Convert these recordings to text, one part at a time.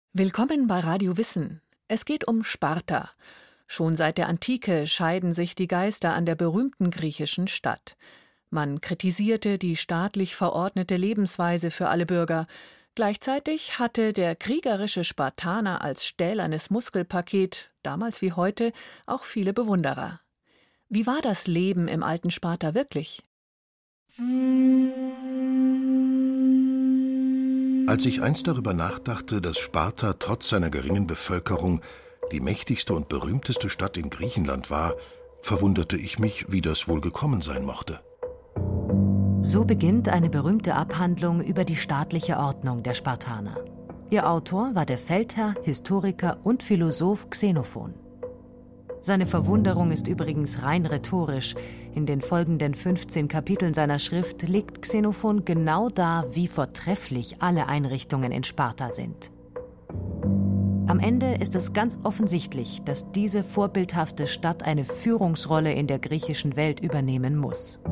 Willkommen bei Radio Wissen. Es geht um Sparta. Schon seit der Antike scheiden sich die Geister an der berühmten griechischen Stadt. Man kritisierte die staatlich verordnete Lebensweise für alle Bürger. Gleichzeitig hatte der kriegerische Spartaner als stählernes Muskelpaket, damals wie heute, auch viele Bewunderer. Wie war das Leben im alten Sparta wirklich? Als ich einst darüber nachdachte, dass Sparta trotz seiner geringen Bevölkerung die mächtigste und berühmteste Stadt in Griechenland war, verwunderte ich mich, wie das wohl gekommen sein mochte. So beginnt eine berühmte Abhandlung über die staatliche Ordnung der Spartaner. Ihr Autor war der Feldherr, Historiker und Philosoph Xenophon. Seine Verwunderung ist übrigens rein rhetorisch. In den folgenden 15 Kapiteln seiner Schrift legt Xenophon genau dar, wie vortrefflich alle Einrichtungen in Sparta sind. Am Ende ist es ganz offensichtlich, dass diese vorbildhafte Stadt eine Führungsrolle in der griechischen Welt übernehmen muss.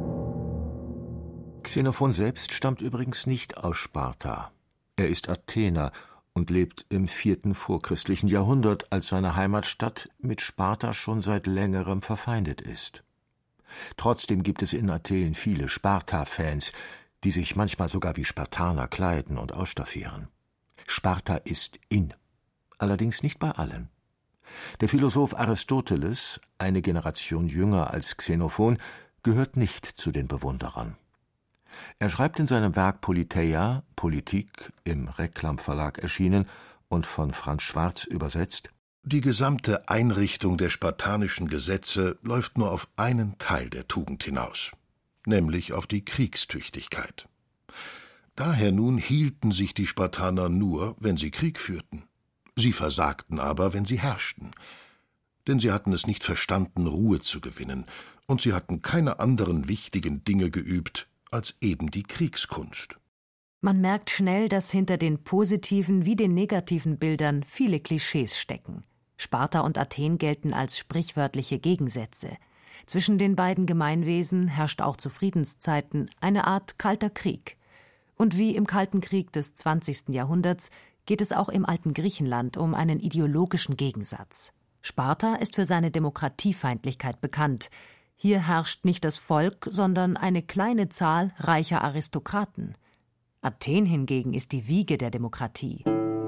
Xenophon selbst stammt übrigens nicht aus Sparta. Er ist Athener und lebt im 4. vorchristlichen Jahrhundert, als seine Heimatstadt mit Sparta schon seit längerem verfeindet ist. Trotzdem gibt es in Athen viele Sparta-Fans, die sich manchmal sogar wie Spartaner kleiden und ausstaffieren. Sparta ist in, allerdings nicht bei allen. Der Philosoph Aristoteles, eine Generation jünger als Xenophon, gehört nicht zu den Bewunderern. Er schreibt in seinem Werk Politeia, Politik, im Reklam-Verlag erschienen und von Franz Schwarz übersetzt: Die gesamte Einrichtung der spartanischen Gesetze läuft nur auf einen Teil der Tugend hinaus, nämlich auf die Kriegstüchtigkeit. Daher nun hielten sich die Spartaner nur, wenn sie Krieg führten. Sie versagten aber, wenn sie herrschten. Denn sie hatten es nicht verstanden, Ruhe zu gewinnen, und sie hatten keine anderen wichtigen Dinge geübt, als eben die Kriegskunst. Man merkt schnell, dass hinter den positiven wie den negativen Bildern viele Klischees stecken. Sparta und Athen gelten als sprichwörtliche Gegensätze. Zwischen den beiden Gemeinwesen herrscht auch zu Friedenszeiten eine Art kalter Krieg. Und wie im Kalten Krieg des 20. Jahrhunderts geht es auch im alten Griechenland um einen ideologischen Gegensatz. Sparta ist für seine Demokratiefeindlichkeit bekannt. Hier herrscht nicht das Volk, sondern eine kleine Zahl reicher Aristokraten. Athen hingegen ist die Wiege der Demokratie.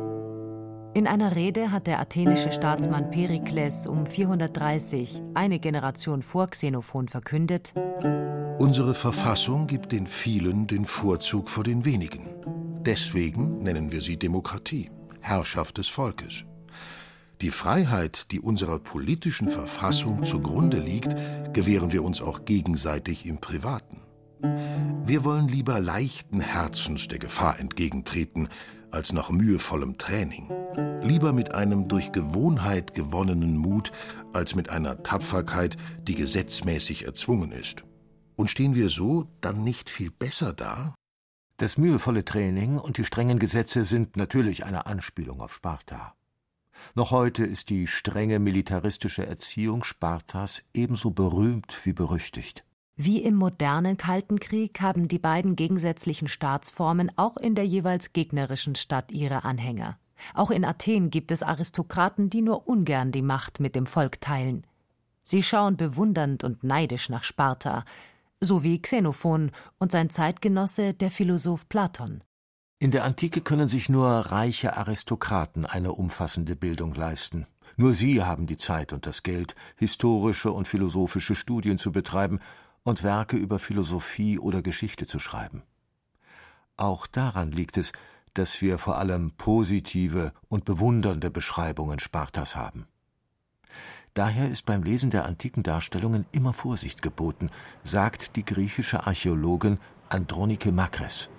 In einer Rede hat der athenische Staatsmann Perikles um 430, eine Generation vor Xenophon, verkündet: Unsere Verfassung gibt den vielen den Vorzug vor den wenigen. Deswegen nennen wir sie Demokratie, Herrschaft des Volkes. Die Freiheit, die unserer politischen Verfassung zugrunde liegt, gewähren wir uns auch gegenseitig im Privaten. Wir wollen lieber leichten Herzens der Gefahr entgegentreten, als nach mühevollem Training. Lieber mit einem durch Gewohnheit gewonnenen Mut, als mit einer Tapferkeit, die gesetzmäßig erzwungen ist. Und stehen wir so dann nicht viel besser da? Das mühevolle Training und die strengen Gesetze sind natürlich eine Anspielung auf Sparta. Noch heute ist die strenge militaristische Erziehung Spartas ebenso berühmt wie berüchtigt. Wie im modernen Kalten Krieg haben die beiden gegensätzlichen Staatsformen auch in der jeweils gegnerischen Stadt ihre Anhänger. Auch in Athen gibt es Aristokraten, die nur ungern die Macht mit dem Volk teilen. Sie schauen bewundernd und neidisch nach Sparta, so wie Xenophon und sein Zeitgenosse, der Philosoph Platon. In der Antike können sich nur reiche Aristokraten eine umfassende Bildung leisten. Nur sie haben die Zeit und das Geld, historische und philosophische Studien zu betreiben und Werke über Philosophie oder Geschichte zu schreiben. Auch daran liegt es, dass wir vor allem positive und bewundernde Beschreibungen Spartas haben. Daher ist beim Lesen der antiken Darstellungen immer Vorsicht geboten, sagt die griechische Archäologin Andronike Makris.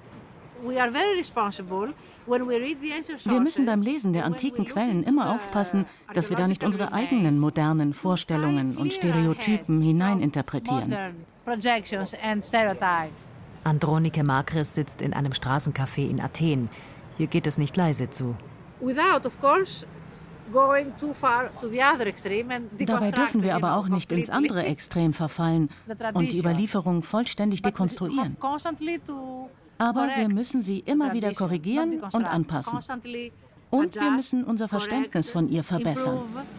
Wir müssen beim Lesen der antiken Quellen immer aufpassen, dass wir da nicht unsere eigenen modernen Vorstellungen und Stereotypen hineininterpretieren. Andronike Makris sitzt in einem Straßencafé in Athen. Hier geht es nicht leise zu. Dabei dürfen wir aber auch nicht ins andere Extrem verfallen und die Überlieferung vollständig dekonstruieren. Aber wir müssen sie immer wieder korrigieren und anpassen. Und wir müssen unser Verständnis von ihr verbessern.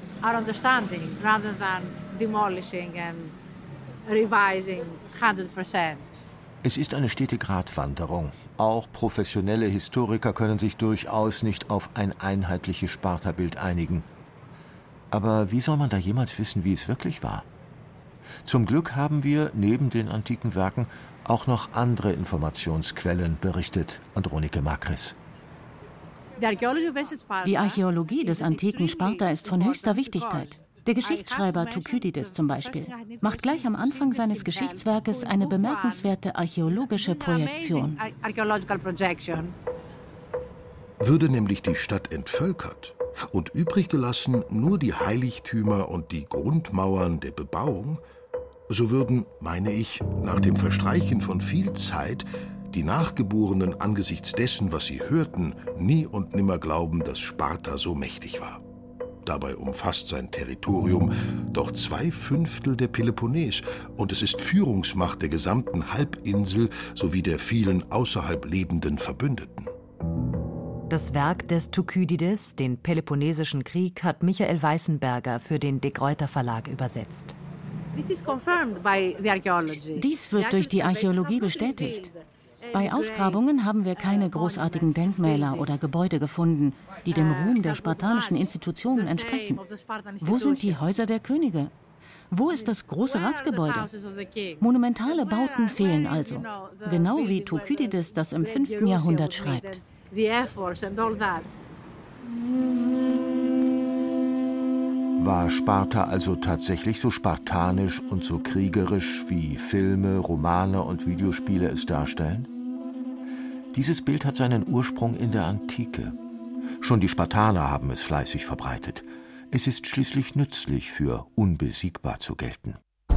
Es ist eine stete Gratwanderung. Auch professionelle Historiker können sich durchaus nicht auf ein einheitliches Sparta-Bild einigen. Aber wie soll man da jemals wissen, wie es wirklich war? Zum Glück haben wir, neben den antiken Werken, auch noch andere Informationsquellen, berichtet Andronike Makris. Die Archäologie des antiken Sparta ist von höchster Wichtigkeit. Der Geschichtsschreiber Thukydides zum Beispiel macht gleich am Anfang seines Geschichtswerkes eine bemerkenswerte archäologische Projektion. Würde nämlich die Stadt entvölkert und übrig gelassen nur die Heiligtümer und die Grundmauern der Bebauung, so würden, meine ich, nach dem Verstreichen von viel Zeit die Nachgeborenen angesichts dessen, was sie hörten, nie und nimmer glauben, dass Sparta so mächtig war. Dabei umfasst sein Territorium doch 2/5 der Peloponnes und es ist Führungsmacht der gesamten Halbinsel sowie der vielen außerhalb lebenden Verbündeten. Das Werk des Thukydides, den Peloponnesischen Krieg, hat Michael Weißenberger für den De Gruyter Verlag übersetzt. Dies wird durch die Archäologie bestätigt. Bei Ausgrabungen haben wir keine großartigen Denkmäler oder Gebäude gefunden, die dem Ruhm der spartanischen Institutionen entsprechen. Wo sind die Häuser der Könige? Wo ist das große Ratsgebäude? Monumentale Bauten fehlen also, genau wie Thukydides das im 5. Jahrhundert schreibt. War Sparta also tatsächlich so spartanisch und so kriegerisch, wie Filme, Romane und Videospiele es darstellen? Dieses Bild hat seinen Ursprung in der Antike. Schon die Spartaner haben es fleißig verbreitet. Es ist schließlich nützlich, für unbesiegbar zu gelten.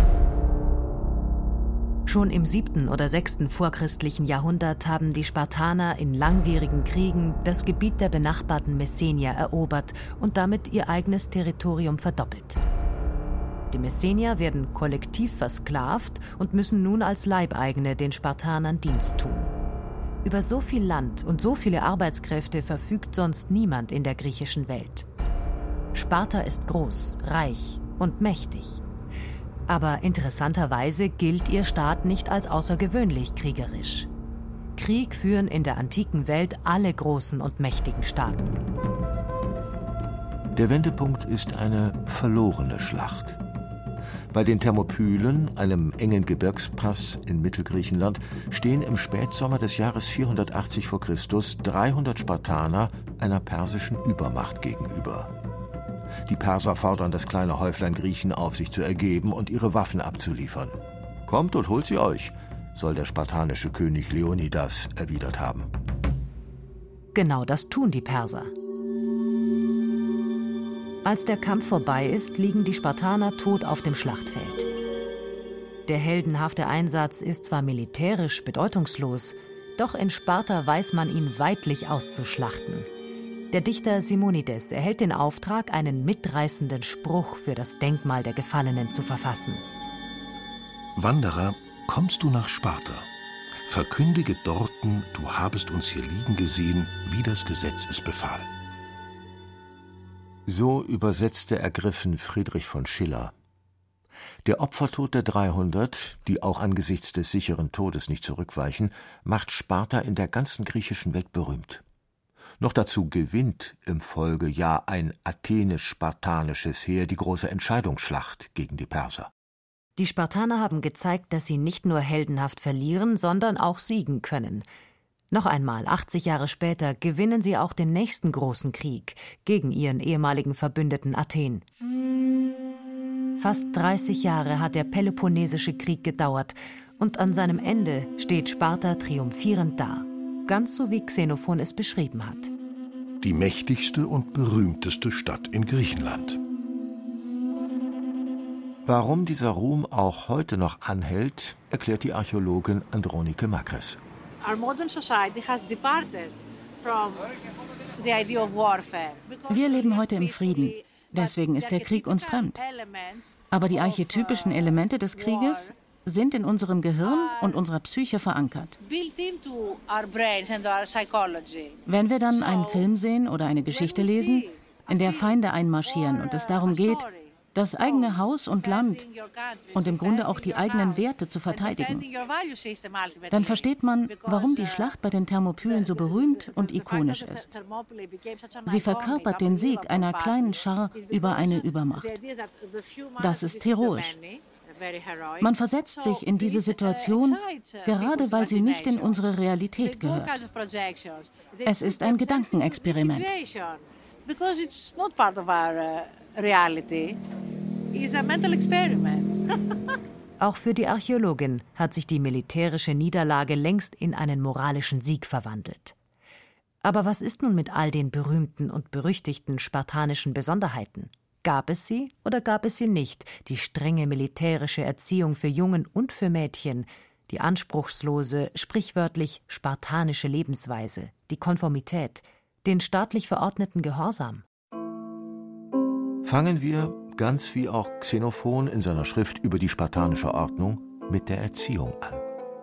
Schon im 7. oder 6. vorchristlichen Jahrhundert haben die Spartaner in langwierigen Kriegen das Gebiet der benachbarten Messenier erobert und damit ihr eigenes Territorium verdoppelt. Die Messenier werden kollektiv versklavt und müssen nun als Leibeigene den Spartanern Dienst tun. Über so viel Land und so viele Arbeitskräfte verfügt sonst niemand in der griechischen Welt. Sparta ist groß, reich und mächtig. Aber interessanterweise gilt ihr Staat nicht als außergewöhnlich kriegerisch. Krieg führen in der antiken Welt alle großen und mächtigen Staaten. Der Wendepunkt ist eine verlorene Schlacht. Bei den Thermopylen, einem engen Gebirgspass in Mittelgriechenland, stehen im Spätsommer des Jahres 480 v. Chr. 300 Spartaner einer persischen Übermacht gegenüber. Die Perser fordern das kleine Häuflein Griechen auf, sich zu ergeben und ihre Waffen abzuliefern. »Kommt und holt sie euch«, soll der spartanische König Leonidas erwidert haben. Genau das tun die Perser. Als der Kampf vorbei ist, liegen die Spartaner tot auf dem Schlachtfeld. Der heldenhafte Einsatz ist zwar militärisch bedeutungslos, doch in Sparta weiß man ihn weidlich auszuschlachten. Der Dichter Simonides erhält den Auftrag, einen mitreißenden Spruch für das Denkmal der Gefallenen zu verfassen. Wanderer, kommst du nach Sparta? Verkündige dorten, du habest uns hier liegen gesehen, wie das Gesetz es befahl. So übersetzte ergriffen Friedrich von Schiller. Der Opfertod der 300, die auch angesichts des sicheren Todes nicht zurückweichen, macht Sparta in der ganzen griechischen Welt berühmt. Noch dazu gewinnt im Folgejahr ein athenisch-spartanisches Heer die große Entscheidungsschlacht gegen die Perser. Die Spartaner haben gezeigt, dass sie nicht nur heldenhaft verlieren, sondern auch siegen können. Noch einmal, 80 Jahre später, gewinnen sie auch den nächsten großen Krieg gegen ihren ehemaligen Verbündeten Athen. Fast 30 Jahre hat der Peloponnesische Krieg gedauert und an seinem Ende steht Sparta triumphierend da. Ganz so wie Xenophon es beschrieben hat. Die mächtigste und berühmteste Stadt in Griechenland. Warum dieser Ruhm auch heute noch anhält, erklärt die Archäologin Andronike Makris. Wir leben heute im Frieden. Deswegen ist der Krieg uns fremd. Aber die archetypischen Elemente des Krieges, sind in unserem Gehirn und unserer Psyche verankert. Wenn wir dann einen Film sehen oder eine Geschichte lesen, in der Feinde einmarschieren und es darum geht, das eigene Haus und Land und im Grunde auch die eigenen Werte zu verteidigen, dann versteht man, warum die Schlacht bei den Thermopylen so berühmt und ikonisch ist. Sie verkörpert den Sieg einer kleinen Schar über eine Übermacht. Das ist heroisch. Man versetzt sich in diese Situation, gerade weil sie nicht in unsere Realität gehört. Es ist ein Gedankenexperiment. Because it's not part of our reality, it's a mental experiment. Auch für die Archäologin hat sich die militärische Niederlage längst in einen moralischen Sieg verwandelt. Aber was ist nun mit all den berühmten und berüchtigten spartanischen Besonderheiten? Gab es sie oder gab es sie nicht, die strenge militärische Erziehung für Jungen und für Mädchen, die anspruchslose, sprichwörtlich spartanische Lebensweise, die Konformität, den staatlich verordneten Gehorsam? Fangen wir, ganz wie auch Xenophon in seiner Schrift über die spartanische Ordnung, mit der Erziehung an.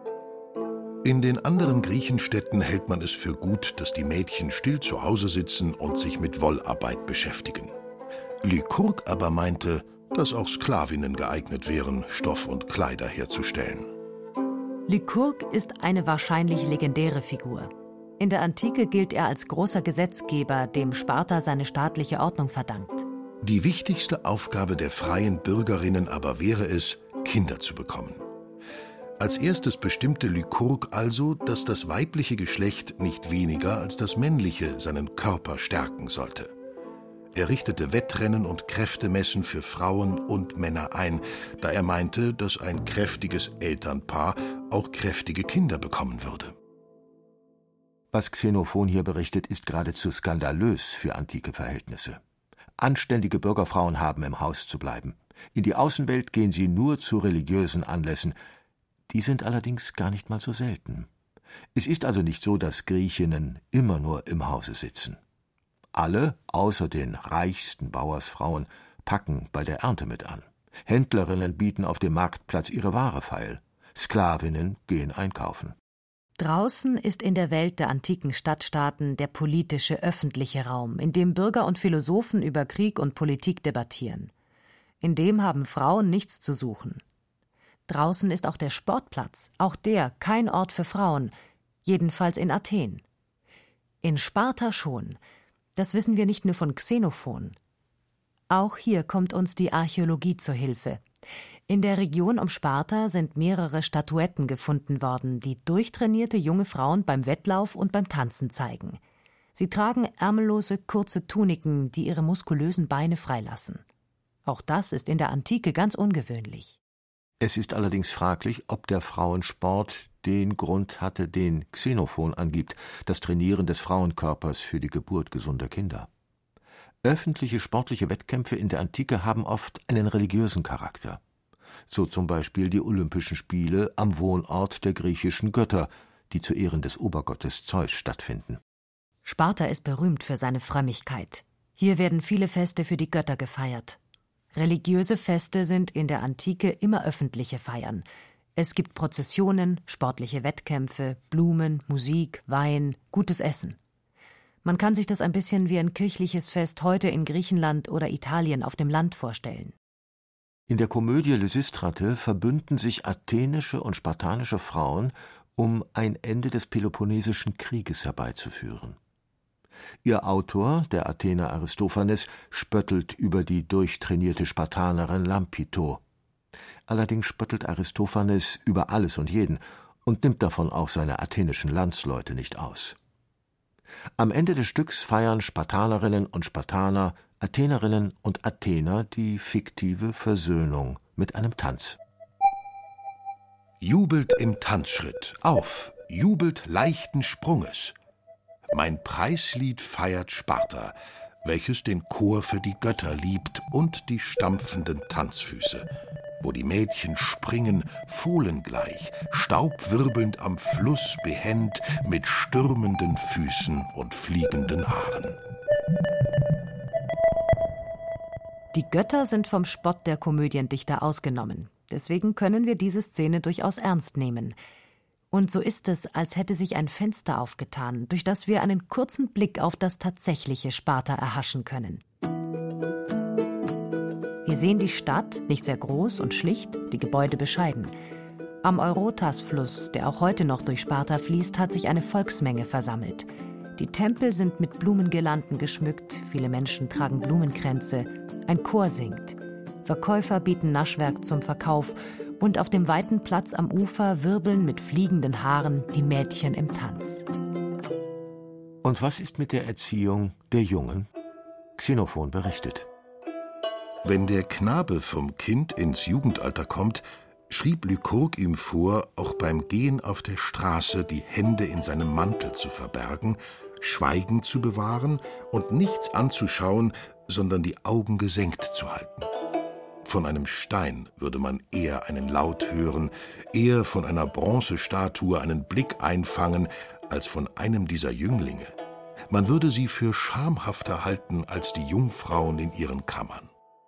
In den anderen Griechenstädten hält man es für gut, dass die Mädchen still zu Hause sitzen und sich mit Wollarbeit beschäftigen. Lykurg aber meinte, dass auch Sklavinnen geeignet wären, Stoff und Kleider herzustellen. Lykurg ist eine wahrscheinlich legendäre Figur. In der Antike gilt er als großer Gesetzgeber, dem Sparta seine staatliche Ordnung verdankt. Die wichtigste Aufgabe der freien Bürgerinnen aber wäre es, Kinder zu bekommen. Als erstes bestimmte Lykurg also, dass das weibliche Geschlecht nicht weniger als das männliche seinen Körper stärken sollte. Er richtete Wettrennen und Kräftemessen für Frauen und Männer ein, da er meinte, dass ein kräftiges Elternpaar auch kräftige Kinder bekommen würde. Was Xenophon hier berichtet, ist geradezu skandalös für antike Verhältnisse. Anständige Bürgerfrauen haben im Haus zu bleiben. In die Außenwelt gehen sie nur zu religiösen Anlässen. Die sind allerdings gar nicht mal so selten. Es ist also nicht so, dass Griechinnen immer nur im Hause sitzen. Alle, außer den reichsten Bauersfrauen, packen bei der Ernte mit an. Händlerinnen bieten auf dem Marktplatz ihre Ware feil. Sklavinnen gehen einkaufen. Draußen ist in der Welt der antiken Stadtstaaten der politische, öffentliche Raum, in dem Bürger und Philosophen über Krieg und Politik debattieren. In dem haben Frauen nichts zu suchen. Draußen ist auch der Sportplatz, auch der kein Ort für Frauen, jedenfalls in Athen. In Sparta schon, das wissen wir nicht nur von Xenophon. Auch hier kommt uns die Archäologie zur Hilfe. In der Region um Sparta sind mehrere Statuetten gefunden worden, die durchtrainierte junge Frauen beim Wettlauf und beim Tanzen zeigen. Sie tragen ärmellose, kurze Tuniken, die ihre muskulösen Beine freilassen. Auch das ist in der Antike ganz ungewöhnlich. Es ist allerdings fraglich, ob der Frauensport den Grund hatte, den Xenophon angibt, das Trainieren des Frauenkörpers für die Geburt gesunder Kinder. Öffentliche sportliche Wettkämpfe in der Antike haben oft einen religiösen Charakter. So zum Beispiel die Olympischen Spiele am Wohnort der griechischen Götter, die zu Ehren des Obergottes Zeus stattfinden. Sparta ist berühmt für seine Frömmigkeit. Hier werden viele Feste für die Götter gefeiert. Religiöse Feste sind in der Antike immer öffentliche Feiern. Es gibt Prozessionen, sportliche Wettkämpfe, Blumen, Musik, Wein, gutes Essen. Man kann sich das ein bisschen wie ein kirchliches Fest heute in Griechenland oder Italien auf dem Land vorstellen. In der Komödie Lysistrate verbünden sich athenische und spartanische Frauen, um ein Ende des Peloponnesischen Krieges herbeizuführen. Ihr Autor, der Athener Aristophanes, spöttelt über die durchtrainierte Spartanerin Lampito. Allerdings spöttelt Aristophanes über alles und jeden und nimmt davon auch seine athenischen Landsleute nicht aus. Am Ende des Stücks feiern Spartanerinnen und Spartaner, Athenerinnen und Athener die fiktive Versöhnung mit einem Tanz. Jubelt im Tanzschritt, auf, jubelt leichten Sprunges. Mein Preislied feiert Sparta, welches den Chor für die Götter liebt und die stampfenden Tanzfüße, wo die Mädchen springen, fohlengleich, staubwirbelnd am Fluss behend, mit stürmenden Füßen und fliegenden Haaren. Die Götter sind vom Spott der Komödiendichter ausgenommen. Deswegen können wir diese Szene durchaus ernst nehmen. Und so ist es, als hätte sich ein Fenster aufgetan, durch das wir einen kurzen Blick auf das tatsächliche Sparta erhaschen können. Wir sehen die Stadt, nicht sehr groß und schlicht, die Gebäude bescheiden. Am Eurotas-Fluss, der auch heute noch durch Sparta fließt, hat sich eine Volksmenge versammelt. Die Tempel sind mit Blumengirlanden geschmückt, viele Menschen tragen Blumenkränze, ein Chor singt. Verkäufer bieten Naschwerk zum Verkauf und auf dem weiten Platz am Ufer wirbeln mit fliegenden Haaren die Mädchen im Tanz. Und was ist mit der Erziehung der Jungen? Xenophon berichtet. Wenn der Knabe vom Kind ins Jugendalter kommt, schrieb Lykurg ihm vor, auch beim Gehen auf der Straße die Hände in seinem Mantel zu verbergen, Schweigen zu bewahren und nichts anzuschauen, sondern die Augen gesenkt zu halten. Von einem Stein würde man eher einen Laut hören, eher von einer Bronzestatue einen Blick einfangen, als von einem dieser Jünglinge. Man würde sie für schamhafter halten als die Jungfrauen in ihren Kammern.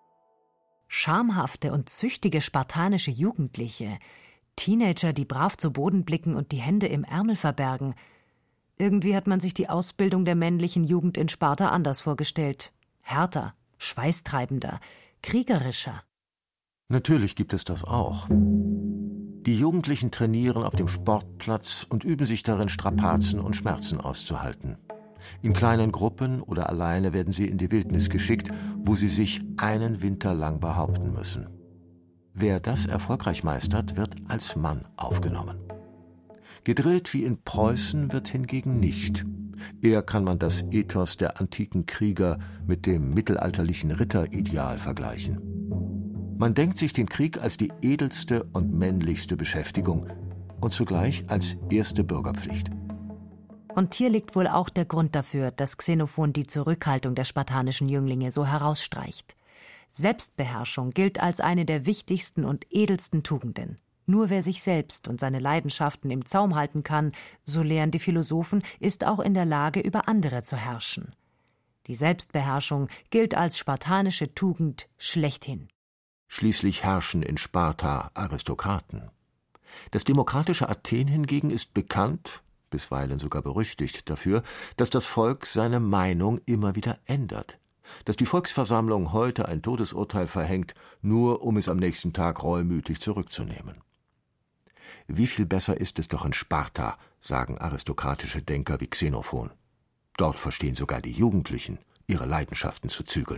Schamhafte und züchtige spartanische Jugendliche, Teenager, die brav zu Boden blicken und die Hände im Ärmel verbergen. Irgendwie hat man sich die Ausbildung der männlichen Jugend in Sparta anders vorgestellt. Härter, schweißtreibender, kriegerischer. Natürlich gibt es das auch. Die Jugendlichen trainieren auf dem Sportplatz und üben sich darin, Strapazen und Schmerzen auszuhalten. In kleinen Gruppen oder alleine werden sie in die Wildnis geschickt, wo sie sich einen Winter lang behaupten müssen. Wer das erfolgreich meistert, wird als Mann aufgenommen. Gedrillt wie in Preußen wird hingegen nicht. Eher kann man das Ethos der antiken Krieger mit dem mittelalterlichen Ritterideal vergleichen. Man denkt sich den Krieg als die edelste und männlichste Beschäftigung und zugleich als erste Bürgerpflicht. Und hier liegt wohl auch der Grund dafür, dass Xenophon die Zurückhaltung der spartanischen Jünglinge so herausstreicht. Selbstbeherrschung gilt als eine der wichtigsten und edelsten Tugenden. Nur wer sich selbst und seine Leidenschaften im Zaum halten kann, so lehren die Philosophen, ist auch in der Lage, über andere zu herrschen. Die Selbstbeherrschung gilt als spartanische Tugend schlechthin. Schließlich herrschen in Sparta Aristokraten. Das demokratische Athen hingegen ist bekannt, bisweilen sogar berüchtigt dafür, dass das Volk seine Meinung immer wieder ändert. Dass die Volksversammlung heute ein Todesurteil verhängt, nur um es am nächsten Tag reumütig zurückzunehmen. Wie viel besser ist es doch in Sparta, sagen aristokratische Denker wie Xenophon. Dort verstehen sogar die Jugendlichen, ihre Leidenschaften zu zügeln.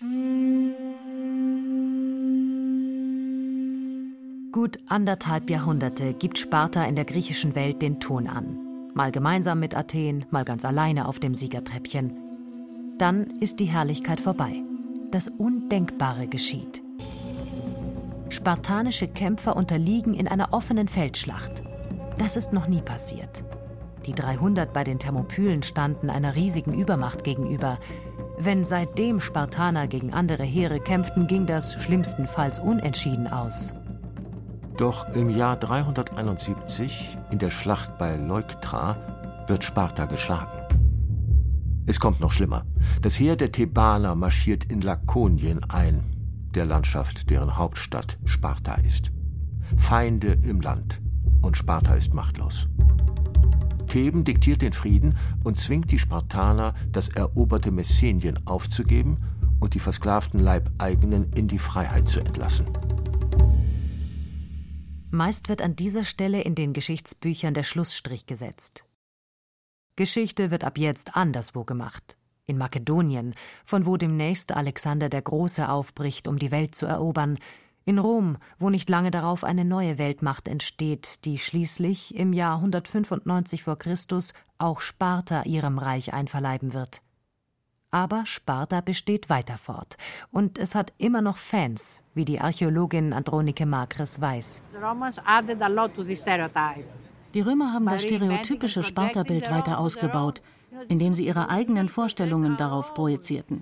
Gut 1,5 Jahrhunderte gibt Sparta in der griechischen Welt den Ton an. Mal gemeinsam mit Athen, mal ganz alleine auf dem Siegertreppchen. Dann ist die Herrlichkeit vorbei. Das Undenkbare geschieht. Spartanische Kämpfer unterliegen in einer offenen Feldschlacht. Das ist noch nie passiert. Die 300 bei den Thermopylen standen einer riesigen Übermacht gegenüber. Wenn seitdem Spartaner gegen andere Heere kämpften, ging das schlimmstenfalls unentschieden aus. Doch im Jahr 371, in der Schlacht bei Leuktra, wird Sparta geschlagen. Es kommt noch schlimmer. Das Heer der Thebaner marschiert in Lakonien ein, der Landschaft, deren Hauptstadt Sparta ist. Feinde im Land und Sparta ist machtlos. Theben diktiert den Frieden und zwingt die Spartaner, das eroberte Messenien aufzugeben und die versklavten Leibeigenen in die Freiheit zu entlassen. Meist wird an dieser Stelle in den Geschichtsbüchern der Schlussstrich gesetzt. Geschichte wird ab jetzt anderswo gemacht. In Makedonien, von wo demnächst Alexander der Große aufbricht, um die Welt zu erobern. In Rom, wo nicht lange darauf eine neue Weltmacht entsteht, die schließlich im Jahr 195 v. Chr. auch Sparta ihrem Reich einverleiben wird. Aber Sparta besteht weiter fort. Und es hat immer noch Fans, wie die Archäologin Andronike Makris weiß. Die Römer haben das stereotypische Sparta-Bild weiter ausgebaut, indem sie ihre eigenen Vorstellungen darauf projizierten.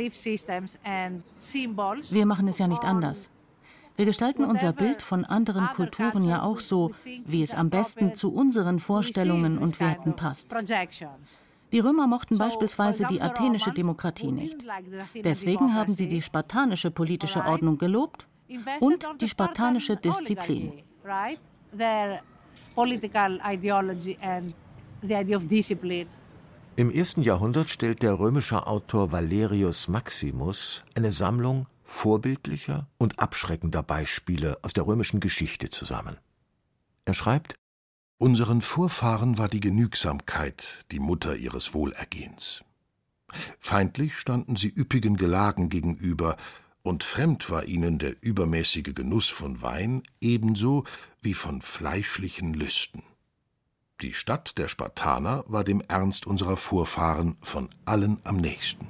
Wir machen es ja nicht anders. Wir gestalten unser Bild von anderen Kulturen ja auch so, wie es am besten zu unseren Vorstellungen und Werten passt. Die Römer mochten beispielsweise die athenische Demokratie nicht. Deswegen haben sie die spartanische politische Ordnung gelobt und die spartanische Disziplin. Im 1. Jahrhundert stellt der römische Autor Valerius Maximus eine Sammlung vorbildlicher und abschreckender Beispiele aus der römischen Geschichte zusammen. Er schreibt: Unseren Vorfahren war die Genügsamkeit die Mutter ihres Wohlergehens. Feindlich standen sie üppigen Gelagen gegenüber, und fremd war ihnen der übermäßige Genuss von Wein ebenso wie von fleischlichen Lüsten. Die Stadt der Spartaner war dem Ernst unserer Vorfahren von allen am nächsten.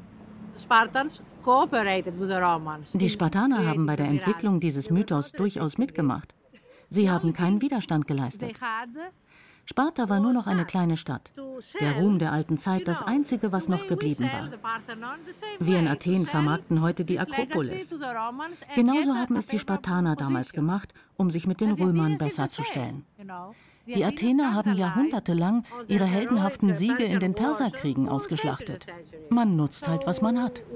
Die Spartaner haben bei der Entwicklung dieses Mythos durchaus mitgemacht. Sie haben keinen Widerstand geleistet. Sparta war nur noch eine kleine Stadt. Der Ruhm der alten Zeit das Einzige, was noch geblieben war. Wir in Athen vermarkten heute die Akropolis. Genauso haben es die Spartaner damals gemacht, um sich mit den Römern besser zu stellen. Die Athener haben jahrhundertelang ihre heldenhaften Siege in den Perserkriegen ausgeschlachtet. Man nutzt halt, was man hat.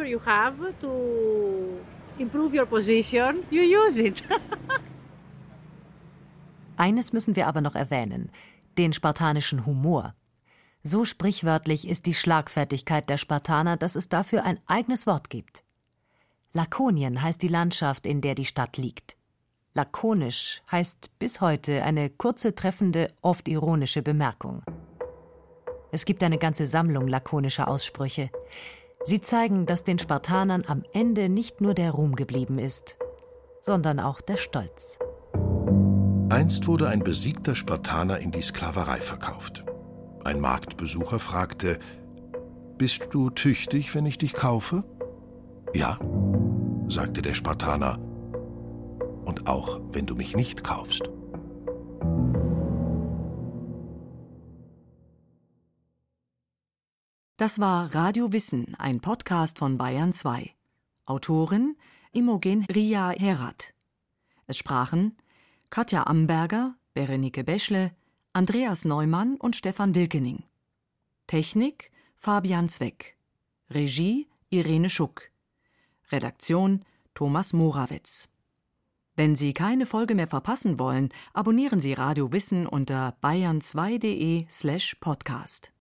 Eines müssen wir aber noch erwähnen: den spartanischen Humor. So sprichwörtlich ist die Schlagfertigkeit der Spartaner, dass es dafür ein eigenes Wort gibt. Lakonien heißt die Landschaft, in der die Stadt liegt. Lakonisch heißt bis heute eine kurze, treffende, oft ironische Bemerkung. Es gibt eine ganze Sammlung lakonischer Aussprüche. Sie zeigen, dass den Spartanern am Ende nicht nur der Ruhm geblieben ist, sondern auch der Stolz. Einst wurde ein besiegter Spartaner in die Sklaverei verkauft. Ein Marktbesucher fragte: »Bist du tüchtig, wenn ich dich kaufe?« »Ja«, sagte der Spartaner, »und auch, wenn du mich nicht kaufst.« Das war Radio Wissen, ein Podcast von Bayern 2. Autorin Imogen Ria Herat. Es sprachen Katja Amberger, Berenike Beschle, Andreas Neumann und Stefan Wilkening. Technik Fabian Zweck. Regie Irene Schuck. Redaktion Thomas Morawetz. Wenn Sie keine Folge mehr verpassen wollen, abonnieren Sie Radio Wissen unter bayern2.de/podcast.